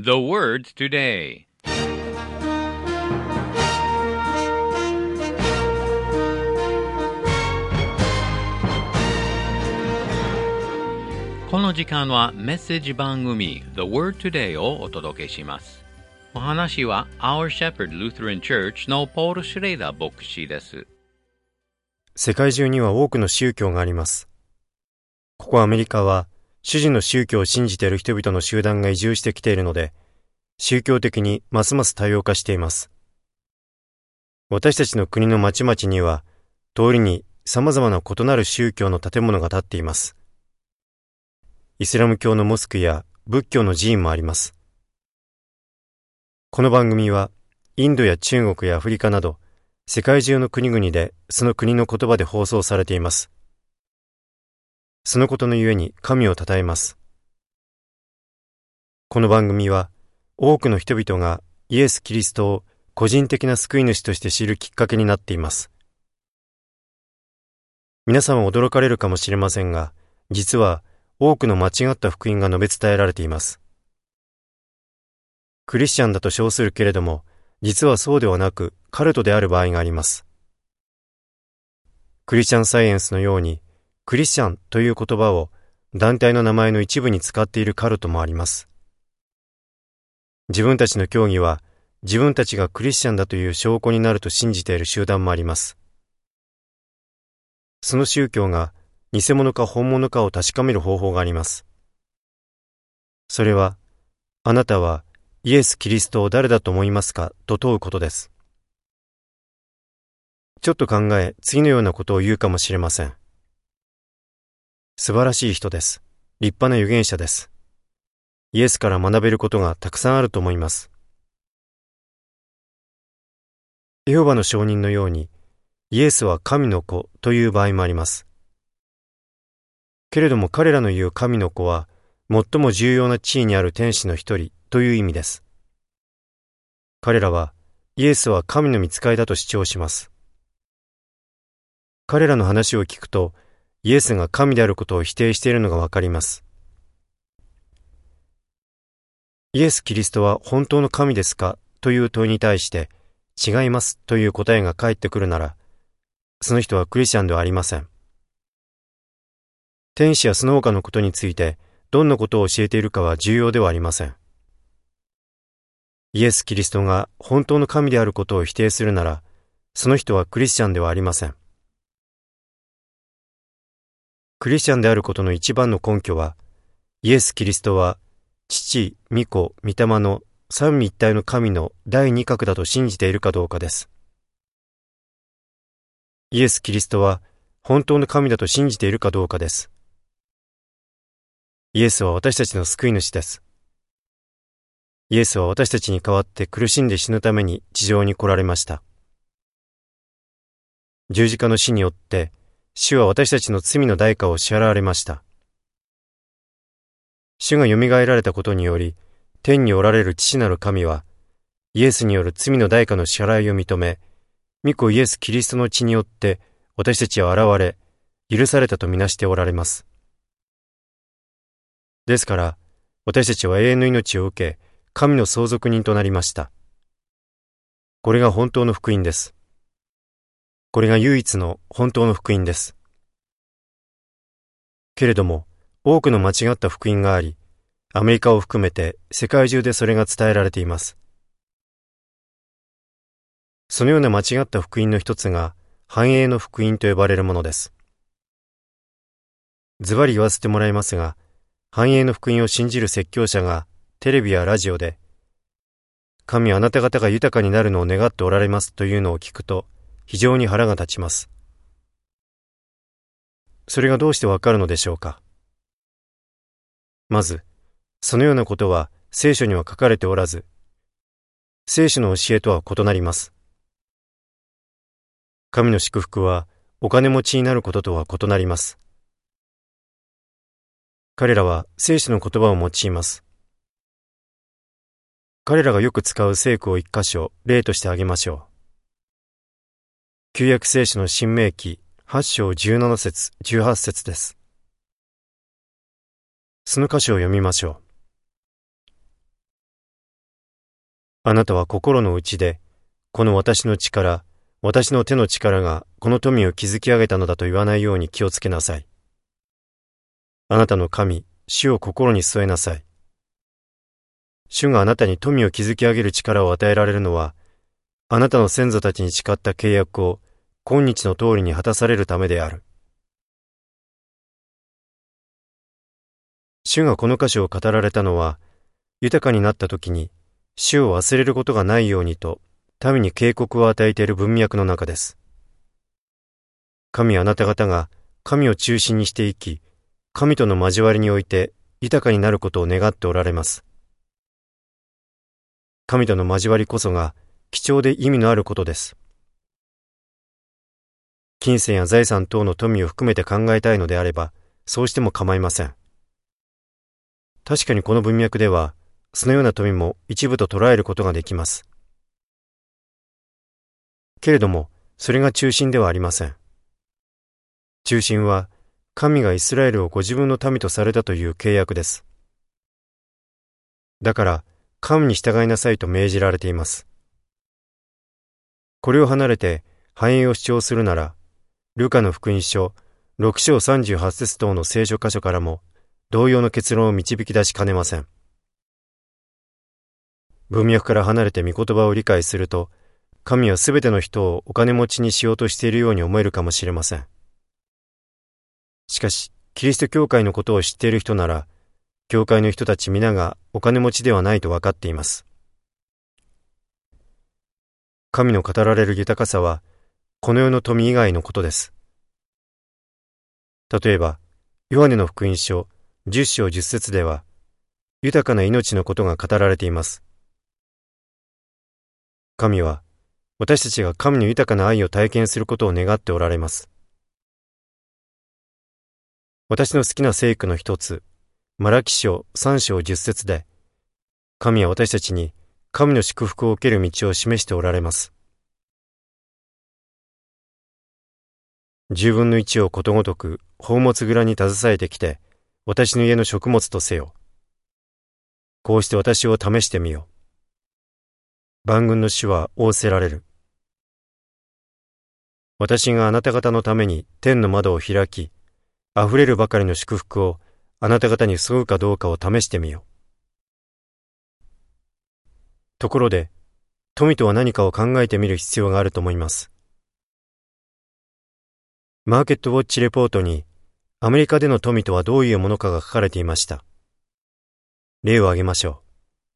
The word today. この時間はメッセージ番組 The Word Today をお届けします。お話は Our Shepherd Lutheran Church のポール・シュレイダー牧師です。 世界中には多くの宗教があります。ここアメリカは主人の宗教を信じている人々の集団が移住してきているので、宗教的にますます多様化しています。私たちの国の町々には、通りに様々な異なる宗教の建物が建っています。イスラム教のモスクや仏教の寺院もあります。この番組は、インドや中国やアフリカなど、世界中の国々でその国の言葉で放送されています。そのことのゆえに神を称えます。この番組は、多くの人々がイエス・キリストを個人的な救い主として知るきっかけになっています。皆さんは驚かれるかもしれませんが、実は多くの間違った福音が述べ伝えられています。クリスチャンだと称するけれども、実はそうではなくカルトである場合があります。クリスチャンサイエンスのように、クリスチャンという言葉を団体の名前の一部に使っているカルトもあります。自分たちの教義は自分たちがクリスチャンだという証拠になると信じている集団もあります。その宗教が偽物か本物かを確かめる方法があります。それは、あなたはイエス・キリストを誰だと思いますかと問うことです。ちょっと考え、次のようなことを言うかもしれません。素晴らしい人です。立派な預言者です。イエスから学べることがたくさんあると思います。エホバの証人のように、イエスは神の子という場合もあります。けれども彼らの言う神の子は、最も重要な地位にある天使の一人という意味です。彼らは、イエスは神の御使いだと主張します。彼らの話を聞くと、イエスが神であることを否定しているのがわかります。イエス・キリストは本当の神ですかという問いに対して、違いますという答えが返ってくるなら、その人はクリスチャンではありません。天使やその他のことについて、どんなことを教えているかは重要ではありません。イエス・キリストが本当の神であることを否定するなら、その人はクリスチャンではありません。クリスチャンであることの一番の根拠は、イエス・キリストは、父、御子、御霊の三位一体の神の第二角だと信じているかどうかです。イエス・キリストは本当の神だと信じているかどうかです。イエスは私たちの救い主です。イエスは私たちに代わって苦しんで死ぬために地上に来られました。十字架の死によって、主は私たちの罪の代価を支払われました。主が蘇られたことにより、天におられる父なる神は、イエスによる罪の代価の支払いを認め、御子イエス・キリストの血によって私たちは現れ、許されたとみなしておられます。ですから、私たちは永遠の命を受け、神の相続人となりました。これが本当の福音です。これが唯一の本当の福音です。けれども、多くの間違った福音があり、アメリカを含めて世界中でそれが伝えられています。そのような間違った福音の一つが、繁栄の福音と呼ばれるものです。ズバリ言わせてもらいますが、繁栄の福音を信じる説教者がテレビやラジオで、神はあなた方が豊かになるのを願っておられますというのを聞くと、非常に腹が立ちます。それがどうしてわかるのでしょうか。まず、そのようなことは聖書には書かれておらず、聖書の教えとは異なります。神の祝福はお金持ちになることとは異なります。彼らは聖書の言葉を用います。彼らがよく使う聖句を一箇所例として挙げましょう。旧約聖書の新明記8章17節18節です。その箇所を読みましょう。 あなたは心の内で、この私の力、私の手の力がこの富を築き上げたのだと言わないように気をつけなさい。あなたの神、主を心に据えなさい。主があなたに富を築き上げる力を与えられるのは、あなたの先祖たちに誓った契約を今日の通りに果たされるためである。主がこの箇所を語られたのは、豊かになった時に、主を忘れることがないようにと、民に警告を与えている文脈の中です。神あなた方が神を中心にして生き、神との交わりにおいて豊かになることを願っておられます。神との交わりこそが貴重で意味のあることです。金銭や財産等の富を含めて考えたいのであれば、そうしても構いません。確かにこの文脈では、そのような富も一部と捉えることができます。けれども、それが中心ではありません。中心は、神がイスラエルをご自分の民とされたという契約です。だから、神に従いなさいと命じられています。これを離れて、繁栄を主張するなら、ルカの福音書6章38節等の聖書箇所からも、同様の結論を導き出しかねません。文脈から離れて御言葉を理解すると、神はすべての人をお金持ちにしようとしているように思えるかもしれません。しかし、キリスト教会のことを知っている人なら、教会の人たち皆がお金持ちではないと分かっています。神の語られる豊かさは、この世の富以外のことです。例えば、ヨハネの福音書10章10節では、豊かな命のことが語られています。神は、私たちが神の豊かな愛を体験することを願っておられます。私の好きな聖句の一つ、マラキ書3章10節で、神は私たちに神の祝福を受ける道を示しておられます。10分の1をことごとく宝物蔵に携えてきて、私の家の食物とせよ。こうして私を試してみよ。万軍の主は仰せられる。私があなた方のために天の窓を開き、あふれるばかりの祝福をあなた方に注ぐかどうかを試してみよ。ところで、富とは何かを考えてみる必要があると思います。マーケットウォッチレポートに、アメリカでの富とはどういうものかが書かれていました。例を挙げましょ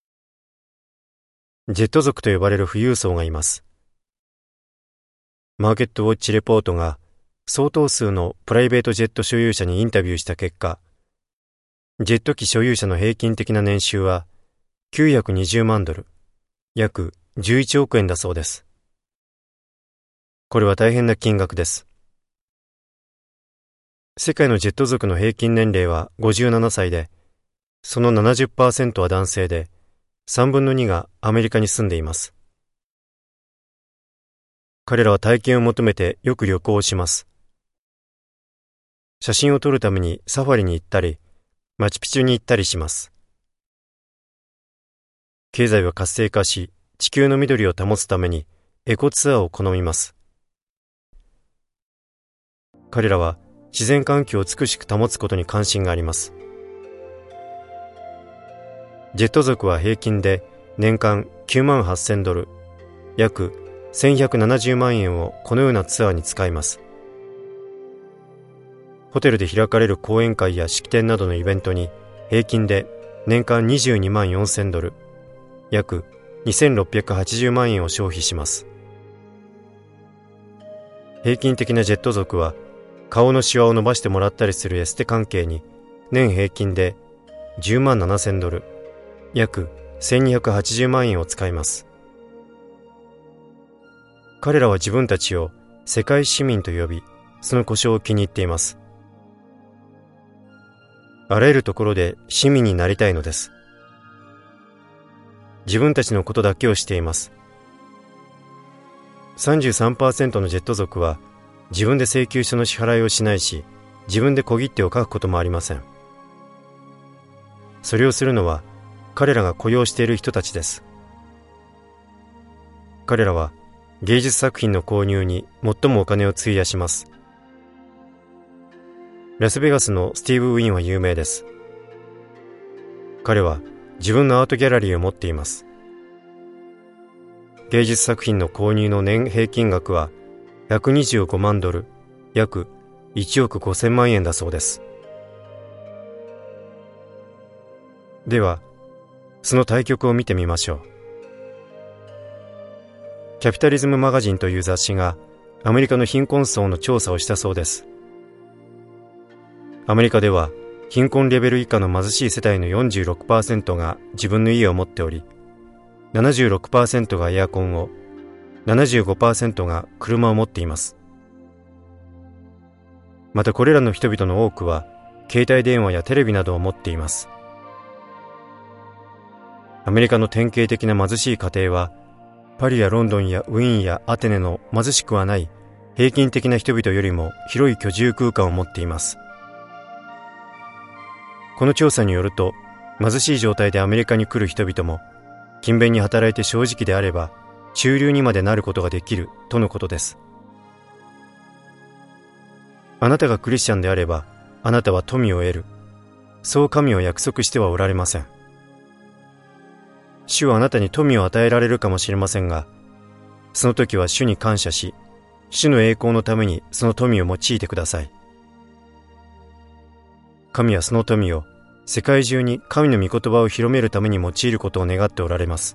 う。ジェット族と呼ばれる富裕層がいます。マーケットウォッチレポートが相当数のプライベートジェット所有者にインタビューした結果、ジェット機所有者の平均的な年収は920万ドル、約11億円だそうです。これは大変な金額です。世界のジェット族の平均年齢は57歳で、その 70% は男性で、3分の2がアメリカに住んでいます。彼らは体験を求めてよく旅行をします。写真を撮るためにサファリに行ったり、マチュピチュに行ったりします。経済は活性化し、地球の緑を保つためにエコツアーを好みます。彼らは自然環境を美しく保つことに関心があります。ジェット族は平均で年間9万8000ドル、約1170万円をこのようなツアーに使います。ホテルで開かれる講演会や式典などのイベントに平均で年間22万4000ドル、約2680万円を消費します。平均的なジェット族は顔のシワを伸ばしてもらったりするエステ関係に年平均で10万7000ドル、約1280万円を使います。彼らは自分たちを世界市民と呼び、その呼称を気に入っています。あらゆるところで市民になりたいのです。自分たちのことだけをしています。33% のジェット族は自分で請求書の支払いをしないし、自分で小切手を書くこともありません。それをするのは彼らが雇用している人たちです。 彼らは芸術作品の購入に最もお金を費やします。ラスベガスのスティーブ・ウィンは有名です。彼は自分のアートギャラリーを持っています。芸術作品の購入の年平均額は125万ドル、約1億5000万円だそうです。では、その対局を見てみましょう。キャピタリズムマガジンという雑誌がアメリカの貧困層の調査をしたそうです。アメリカでは貧困レベル以下の貧しい世帯の 46% が自分の家を持っており、76% がエアコンを、75% が車を持っています。またこれらの人々の多くは携帯電話やテレビなどを持っています。アメリカの典型的な貧しい家庭はパリやロンドンやウィーンやアテネの貧しくはない平均的な人々よりも広い居住空間を持っています。この調査によると、貧しい状態でアメリカに来る人々も勤勉に働いて正直であれば中流にまでなることができるとのことです。あなたがクリスチャンであればあなたは富を得る、そう神は約束してはおられません。主はあなたに富を与えられるかもしれませんが、その時は主に感謝し、主の栄光のためにその富を用いてください。神はその富を世界中に神の御言葉を広めるために用いることを願っておられます。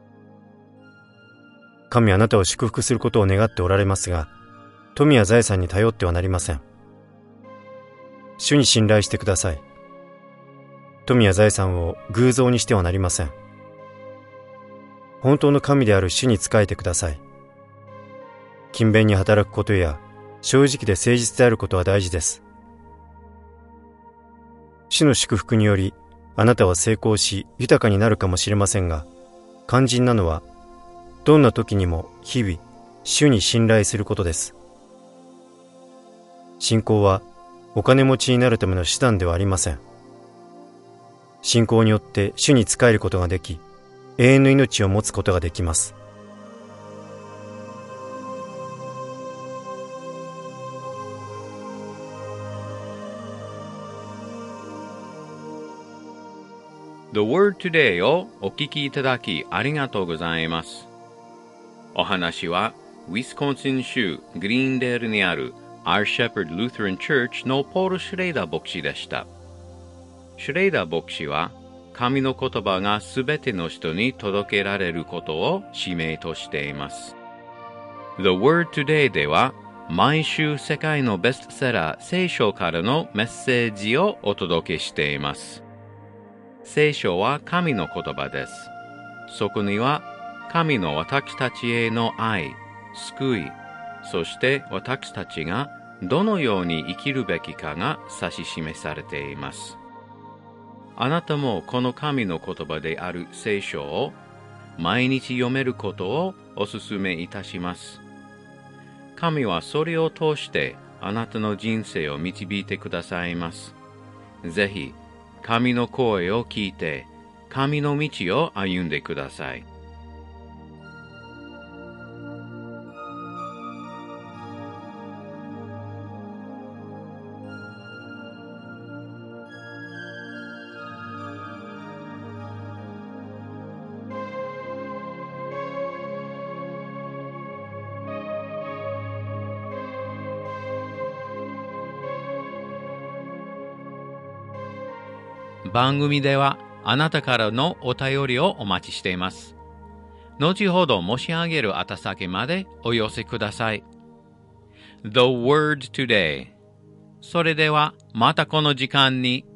神はあなたを祝福することを願っておられますが、富や財産に頼ってはなりません。主に信頼してください。富や財産を偶像にしてはなりません。本当の神である主に仕えてください。勤勉に働くことや正直で誠実であることは大事です。主の祝福によりあなたは成功し豊かになるかもしれませんが、肝心なのはどんな時にも日々主に信頼することです。信仰はお金持ちになるための手段ではありません。信仰によって主に仕えることができ、永遠の命を持つことができます。 The Word Today をお聞きいただきありがとうございます。お話はウィスコンシン州グリーンデールにある Our Shepherd Lutheran Church のポール・シュレイダー牧師でした。シュレイダー牧師は神の言葉がすべての人に届けられることを使命としています。The Word Today では毎週世界のベストセラー聖書からのメッセージをお届けしています。聖書は神の言葉です。そこには神の私たちへの愛、救い、そして私たちがどのように生きるべきかが指し示されています。あなたもこの神の言葉である聖書を毎日読めることをお勧めいたします。神はそれを通してあなたの人生を導いてくださいます。ぜひ神の声を聞いて神の道を歩んでください。番組ではあなたからのお便りをお待ちしています。後ほど申し上げる宛先までお寄せください。The Word Today。それではまたこの時間に